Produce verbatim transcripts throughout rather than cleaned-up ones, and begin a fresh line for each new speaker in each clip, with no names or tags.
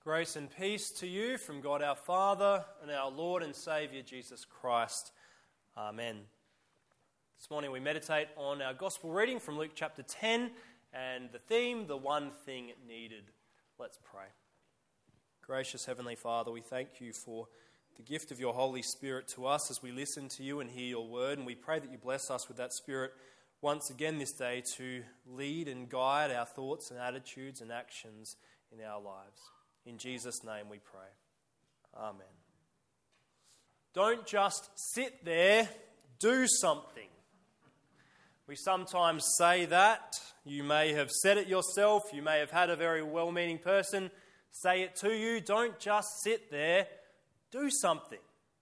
Grace and peace to you from God our Father and our Lord and Saviour Jesus Christ. Amen. This morning we meditate on our Gospel reading from Luke chapter ten and the theme, the one thing needed. Let's pray. Gracious Heavenly Father, we thank you for the gift of your Holy Spirit to us as we listen to you and hear your word, and we pray that you bless us with that Spirit once again this day to lead and guide our thoughts and attitudes and actions in our lives. In Jesus' name we pray. Amen. Don't just sit there, do something. We sometimes say that. You may have said it yourself. You may have had a very well-meaning person say it to you. Don't just sit there, do something.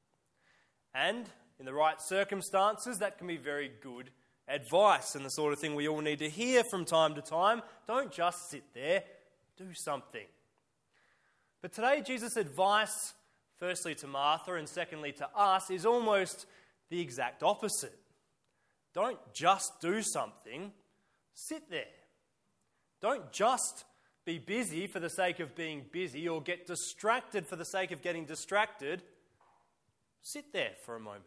And in the right circumstances, that can be very good advice and the sort of thing we all need to hear from time to time. Don't just sit there, do something. But today, Jesus' advice, firstly to Martha and secondly to us, is almost the exact opposite. Don't just do something, sit there. Don't just be busy for the sake of being busy or get distracted for the sake of getting distracted. Sit there for a moment.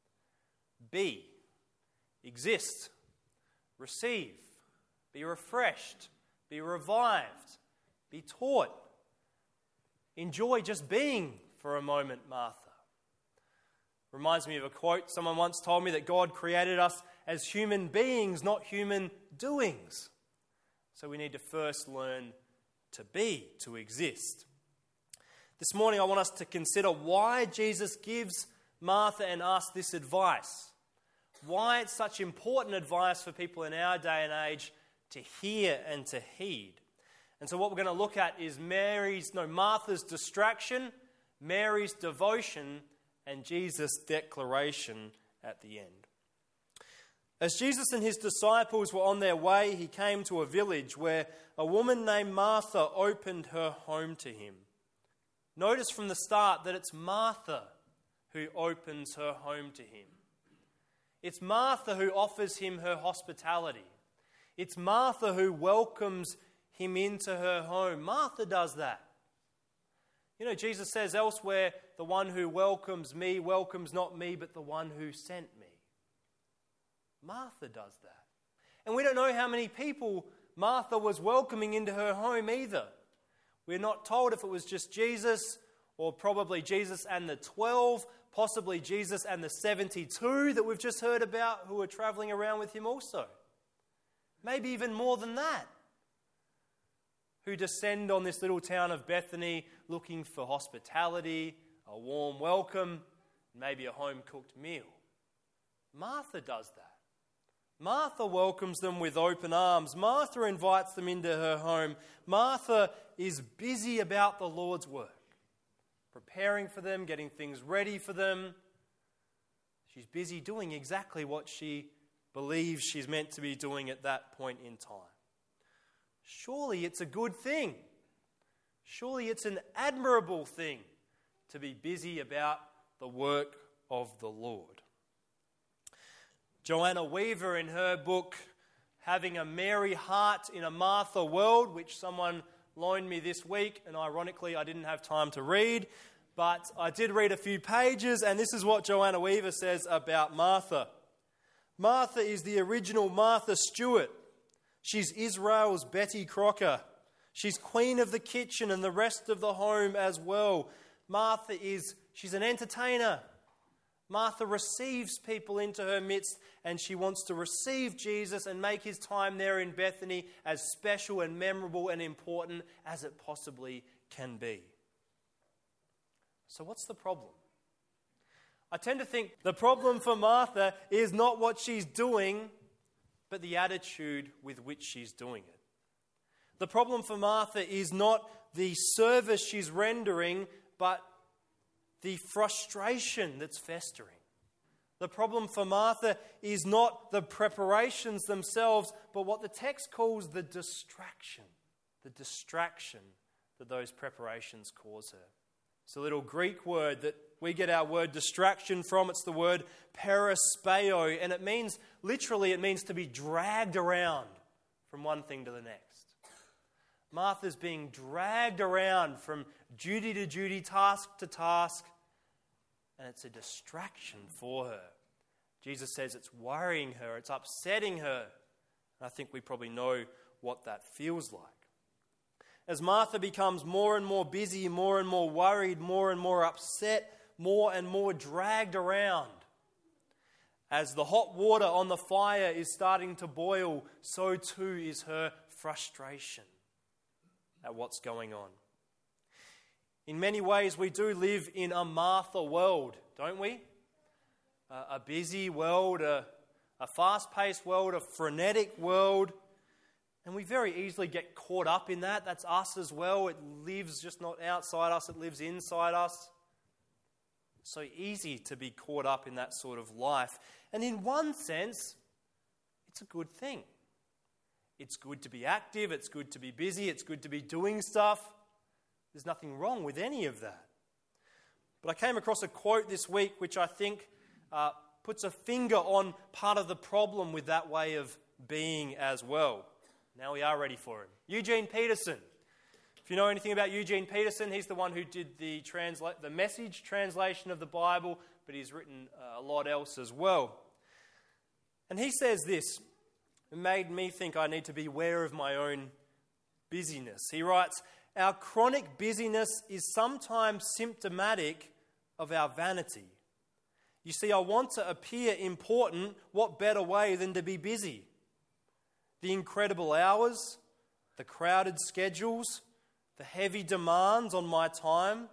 Be, exist, receive, be refreshed, be revived, be taught. Enjoy just being for a moment, Martha. Reminds me of a quote. Someone once told me that God created us as human beings, not human doings. So we need to first learn to be, to exist. This morning I want us to consider why Jesus gives Martha and us this advice. Why it's such important advice for people in our day and age to hear and to heed. And so what we're going to look at is Mary's, no, Martha's distraction, Mary's devotion, and Jesus' declaration at the end. As Jesus and his disciples were on their way, he came to a village where a woman named Martha opened her home to him. Notice from the start that it's Martha who opens her home to him. It's Martha who offers him her hospitality. It's Martha who welcomes him into her home. Martha does that. You know, Jesus says elsewhere, the one who welcomes me welcomes not me, but the one who sent me. Martha does that. And we don't know how many people Martha was welcoming into her home either. We're not told if it was just Jesus or probably Jesus and the twelve, possibly Jesus and the seventy-two that we've just heard about who were traveling around with him also. Maybe even more than that, who descend on this little town of Bethany looking for hospitality, a warm welcome, maybe a home-cooked meal. Martha does that. Martha welcomes them with open arms. Martha invites them into her home. Martha is busy about the Lord's work, preparing for them, getting things ready for them. She's busy doing exactly what she believes she's meant to be doing at that point in time. Surely it's a good thing. Surely it's an admirable thing to be busy about the work of the Lord. Joanna Weaver, in her book, Having a Mary Heart in a Martha World, which someone loaned me this week, and ironically I didn't have time to read, but I did read a few pages, and this is what Joanna Weaver says about Martha. Martha is the original Martha Stewart. She's Israel's Betty Crocker. She's queen of the kitchen and the rest of the home as well. Martha is, she's an entertainer. Martha receives people into her midst, and she wants to receive Jesus and make his time there in Bethany as special and memorable and important as it possibly can be. So what's the problem? I tend to think the problem for Martha is not what she's doing, but the attitude with which she's doing it. The problem for Martha is not the service she's rendering, but the frustration that's festering. The problem for Martha is not the preparations themselves, but what the text calls the distraction. The distraction that those preparations cause her. It's a little Greek word that we get our word distraction from. It's the word perispeo, and it means, literally, it means to be dragged around from one thing to the next. Martha's being dragged around from duty to duty, task to task, and it's a distraction for her. Jesus says it's worrying her, it's upsetting her. And I think we probably know what that feels like. As Martha becomes more and more busy, more and more worried, more and more upset, more and more dragged around, as the hot water on the fire is starting to boil, so too is her frustration at what's going on. In many ways, we do live in a Martha world, don't we? A, a busy world, a, a fast-paced world, a frenetic world. And we very easily get caught up in that. That's us as well. It lives just not outside us, it lives inside us. So easy to be caught up in that sort of life. And in one sense, it's a good thing. It's good to be active, it's good to be busy, it's good to be doing stuff. There's nothing wrong with any of that. But I came across a quote this week which I think uh, puts a finger on part of the problem with that way of being as well. Now we are ready for him. Eugene Peterson. If you know anything about Eugene Peterson, he's the one who did the transla- the Message translation of the Bible, but he's written uh, a lot else as well. And he says this, it made me think I need to be aware of my own busyness. He writes, "Our chronic busyness is sometimes symptomatic of our vanity. You see, I want to appear important. What better way than to be busy? The incredible hours, the crowded schedules, the heavy demands on my time,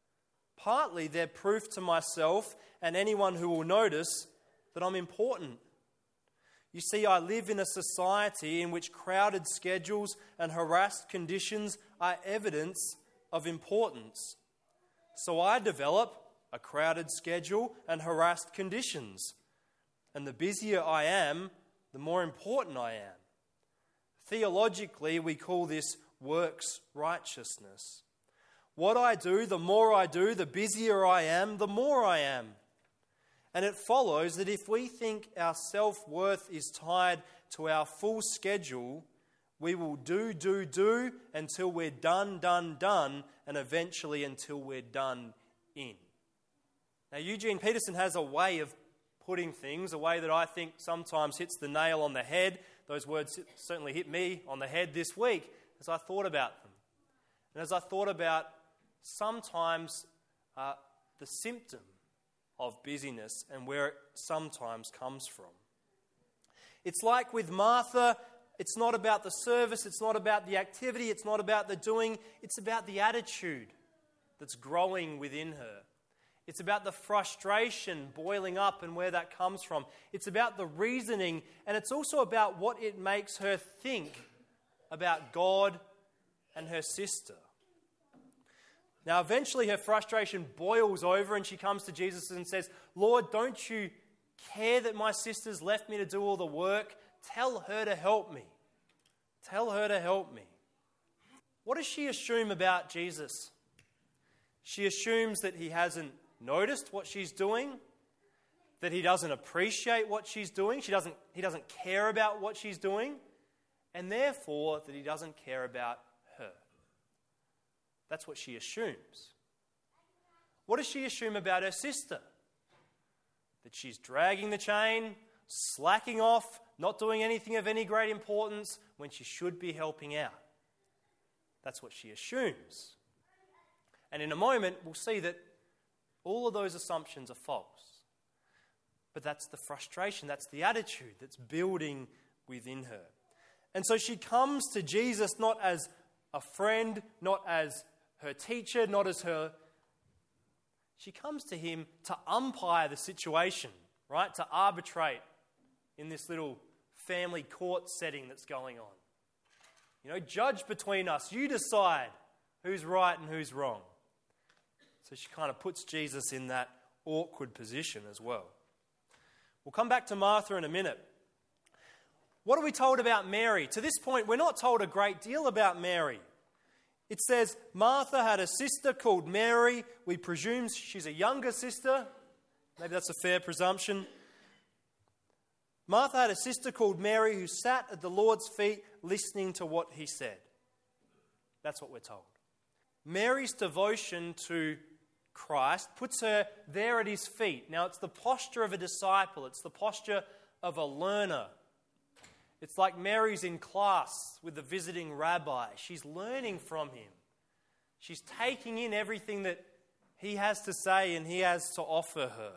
partly they're proof to myself and anyone who will notice that I'm important. You see, I live in a society in which crowded schedules and harassed conditions are evidence of importance. So I develop a crowded schedule and harassed conditions. And the busier I am, the more important I am. Theologically, we call this works righteousness. What I do, the more I do, the busier I am, the more I am. And it follows that if we think our self-worth is tied to our full schedule, we will do, do, do until we're done, done, done, and eventually until we're done in." Now, Eugene Peterson has a way of putting things, a way that I think sometimes hits the nail on the head. Those words certainly hit me on the head this week as I thought about them. And as I thought about sometimes uh, the symptom of busyness and where it sometimes comes from. It's like with Martha, it's not about the service, it's not about the activity, it's not about the doing, it's about the attitude that's growing within her. It's about the frustration boiling up and where that comes from. It's about the reasoning, and it's also about what it makes her think about God and her sister. Now, eventually her frustration boils over and she comes to Jesus and says, "Lord, don't you care that my sister's left me to do all the work? Tell her to help me. Tell her to help me." What does she assume about Jesus? She assumes that he hasn't noticed what she's doing, that he doesn't appreciate what she's doing, she doesn't, he doesn't care about what she's doing, and therefore that he doesn't care about her. That's what she assumes. What does she assume about her sister? That she's dragging the chain, slacking off, not doing anything of any great importance when she should be helping out. That's what she assumes. And in a moment, we'll see that all of those assumptions are false. But that's the frustration, that's the attitude that's building within her. And so she comes to Jesus not as a friend, not as her teacher, not as her... She comes to him to umpire the situation, right? To arbitrate in this little family court setting that's going on. You know, judge between us. You decide who's right and who's wrong. So she kind of puts Jesus in that awkward position as well. We'll come back to Martha in a minute. What are we told about Mary? To this point, we're not told a great deal about Mary. It says, Martha had a sister called Mary. We presume she's a younger sister. Maybe that's a fair presumption. Martha had a sister called Mary who sat at the Lord's feet listening to what he said. That's what we're told. Mary's devotion to Christ puts her there at his feet. Now, it's the posture of a disciple. It's the posture of a learner. It's like Mary's in class with the visiting rabbi. She's learning from him. She's taking in everything that he has to say and he has to offer her.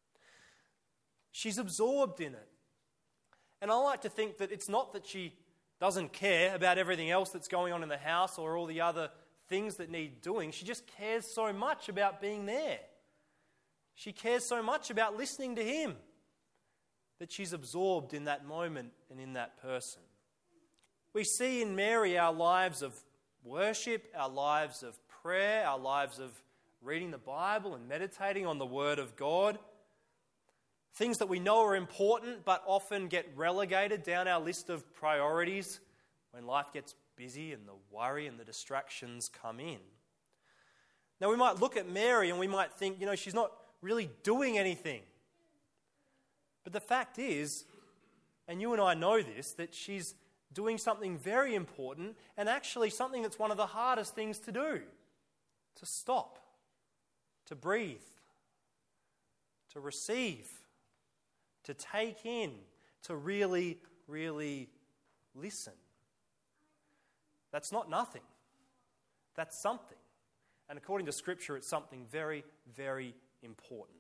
She's absorbed in it. And I like to think that it's not that she doesn't care about everything else that's going on in the house or all the other things that need doing. She just cares so much about being there. She cares so much about listening to him that she's absorbed in that moment and in that person. We see in Mary our lives of worship, our lives of prayer, our lives of reading the Bible and meditating on the Word of God. Things that we know are important but often get relegated down our list of priorities when life gets busy and the worry and the distractions come in. Now we might look at Mary and we might think, you know, she's not really doing anything. But the fact is, and you and I know this, that she's doing something very important and actually something that's one of the hardest things to do. To stop, to breathe, to receive, to take in, to really, really listen. That's not nothing. That's something. And according to Scripture, it's something very, very important.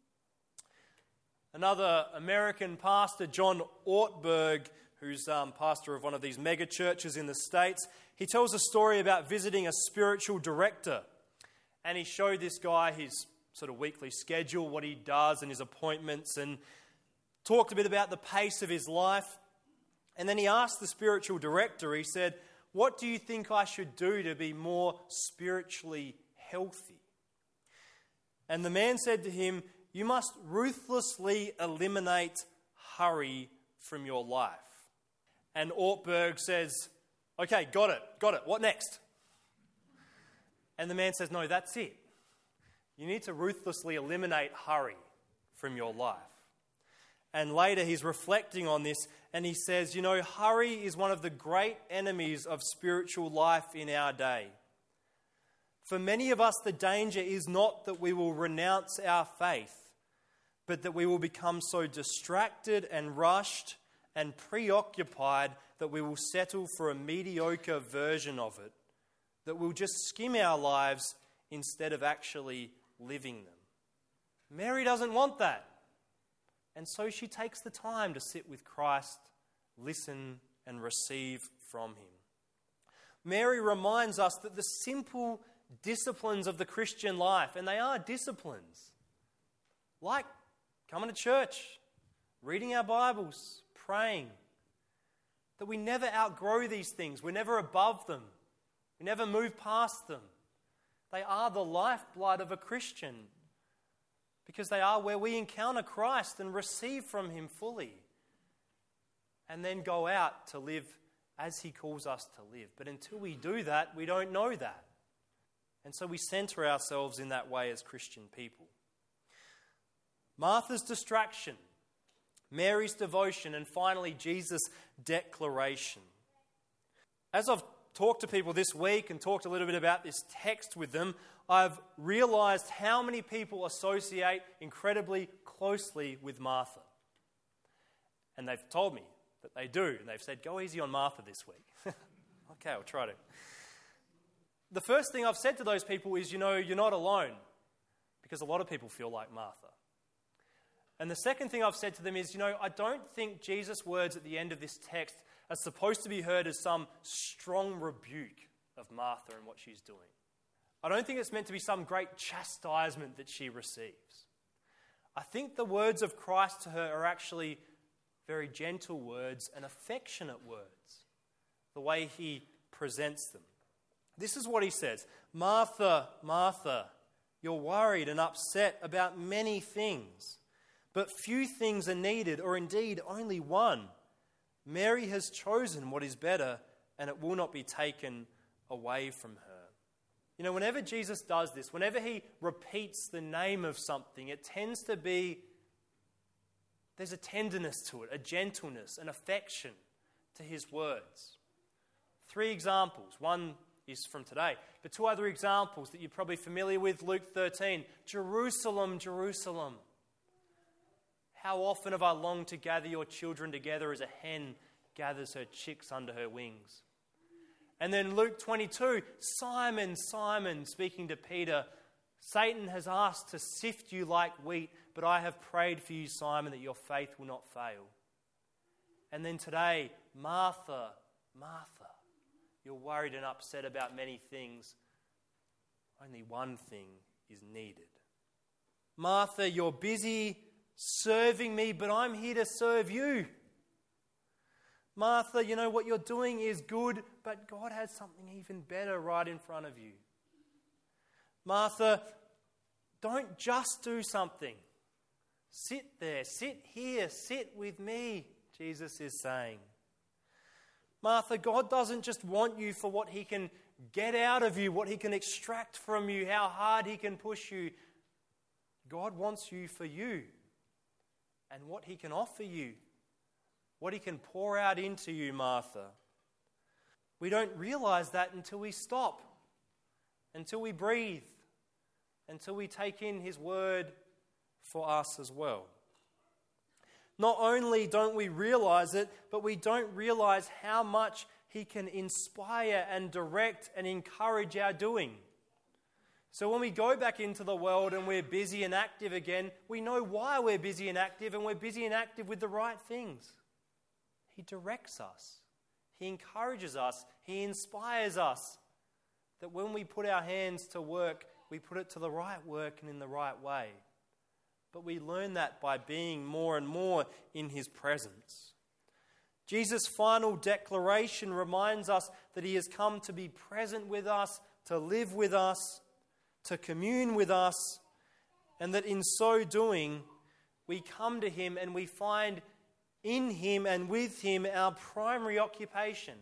Another American pastor, John Ortberg, who's um, pastor of one of these mega churches in the States, he tells a story about visiting a spiritual director. And he showed this guy his sort of weekly schedule, what he does and his appointments, and talked a bit about the pace of his life. And then he asked the spiritual director, he said, "What do you think I should do to be more spiritually healthy?" And the man said to him, "You must ruthlessly eliminate hurry from your life." And Ortberg says, "Okay, got it, got it. What next?" And the man says, "No, that's it. You need to ruthlessly eliminate hurry from your life." And later he's reflecting on this and he says, you know, hurry is one of the great enemies of spiritual life in our day. For many of us, the danger is not that we will renounce our faith, but that we will become so distracted and rushed and preoccupied that we will settle for a mediocre version of it, that we'll just skim our lives instead of actually living them. Mary doesn't want that. And so she takes the time to sit with Christ, listen and receive from him. Mary reminds us that the simple disciplines of the Christian life, and they are disciplines, like coming to church, reading our Bibles, praying, that we never outgrow these things. We're never above them. We never move past them. They are the lifeblood of a Christian because they are where we encounter Christ and receive from him fully and then go out to live as he calls us to live. But until we do that, we don't know that. And so we center ourselves in that way as Christian people. Martha's distraction, Mary's devotion, and finally Jesus' declaration. As I've talked to people this week and talked a little bit about this text with them, I've realized how many people associate incredibly closely with Martha. And they've told me that they do. And they've said, go easy on Martha this week. Okay, I'll try to. The first thing I've said to those people is, you know, you're not alone, because a lot of people feel like Martha. And the second thing I've said to them is, you know, I don't think Jesus' words at the end of this text are supposed to be heard as some strong rebuke of Martha and what she's doing. I don't think it's meant to be some great chastisement that she receives. I think the words of Christ to her are actually very gentle words and affectionate words, the way he presents them. This is what he says, Martha, Martha, you're worried and upset about many things, but few things are needed, or indeed only one. Mary has chosen what is better, and it will not be taken away from her. You know, whenever Jesus does this, whenever he repeats the name of something, it tends to be, there's a tenderness to it, a gentleness, an affection to his words. Three examples. One is from today. But two other examples that you're probably familiar with, Luke thirteen. Jerusalem, Jerusalem. How often have I longed to gather your children together as a hen gathers her chicks under her wings. And then Luke twenty-two, Simon, Simon, speaking to Peter, Satan has asked to sift you like wheat, but I have prayed for you, Simon, that your faith will not fail. And then today, Martha, Martha, you're worried and upset about many things. Only one thing is needed. Martha, you're busy serving me, but I'm here to serve you. Martha, you know what you're doing is good, but God has something even better right in front of you. Martha, don't just do something. Sit there, sit here, sit with me, Jesus is saying. Martha, God doesn't just want you for what he can get out of you, what he can extract from you, how hard he can push you. God wants you for you and what he can offer you, what he can pour out into you, Martha. We don't realize that until we stop, until we breathe, until we take in his word for us as well. Not only don't we realize it, but we don't realize how much he can inspire and direct and encourage our doing. So when we go back into the world and we're busy and active again, we know why we're busy and active, and we're busy and active with the right things. He directs us. He encourages us. He inspires us. That when we put our hands to work, we put it to the right work and in the right way. But we learn that by being more and more in his presence. Jesus' final declaration reminds us that he has come to be present with us, to live with us, to commune with us, and that in so doing, we come to him and we find in him and with him our primary occupation,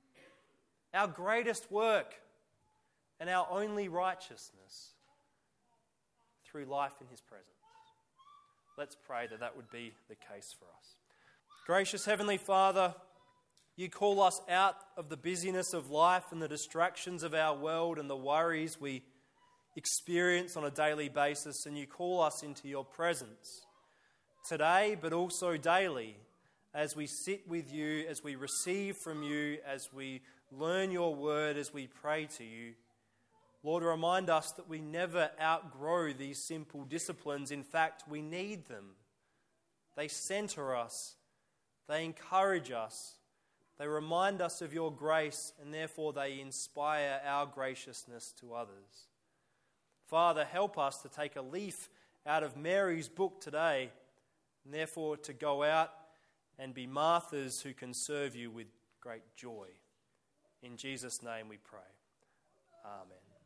our greatest work, and our only righteousness through life in his presence. Let's pray that that would be the case for us. Gracious Heavenly Father, you call us out of the busyness of life and the distractions of our world and the worries we experience on a daily basis, and you call us into your presence today, but also daily, as we sit with you, as we receive from you, as we learn your word, as we pray to you. Lord, remind us that we never outgrow these simple disciplines. In fact, we need them. They center us. They encourage us. They remind us of your grace, and therefore they inspire our graciousness to others. Father, help us to take a leaf out of Mary's book today, and therefore to go out and be Marthas who can serve you with great joy. In Jesus' name we pray. Amen.